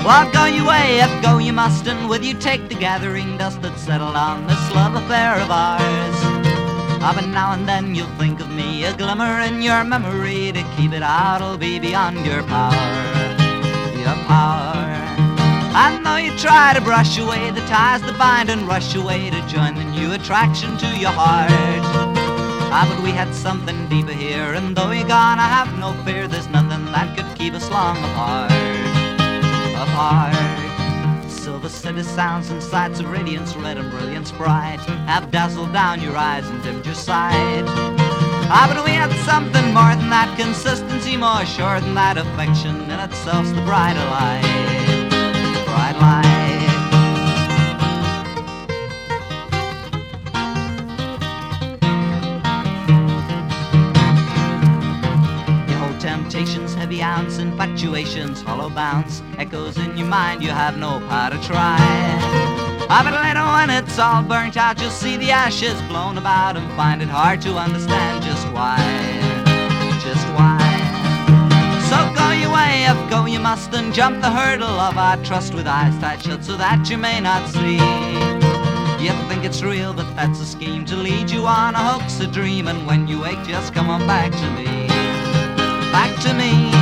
Well, go your way if go you must, and with you take the gathering dust that settled on this love affair of ours. But now and then you'll think of me, a glimmer in your memory. To keep it out will be beyond your power, your power. And though you try to brush away the ties that bind and rush away to join the new attraction to your heart, but we had something deeper here, and though you're gone I have no fear. There's nothing that could keep us long apart, apart. Silver city sounds and sights of radiance, red and brilliance bright, have dazzled down your eyes and dimmed your sight. But we had something more than that, consistency more sure than that. Affection in itself's the brighter light, bright light. Temptations, heavy ounce, infatuations, hollow bounce, echoes in your mind you have no power to try. But later when it's all burnt out, you'll see the ashes blown about and find it hard to understand just why, just why. So go your way if go you must, and jump the hurdle of our trust with eyes tight shut so that you may not see. You think it's real, but that's a scheme to lead you on, a hoax, a dream, and when you wake just come on back to me, back to me.